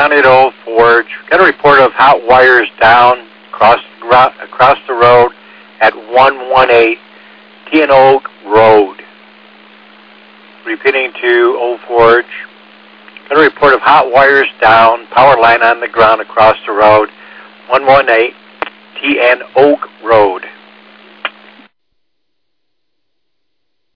County at Old Forge. Got a report of hot wires down across the road at 118 T and Oak Road. Repeating to Old Forge. Got a report of hot wires down, power line on the ground across the road, 118 T and Oak Road.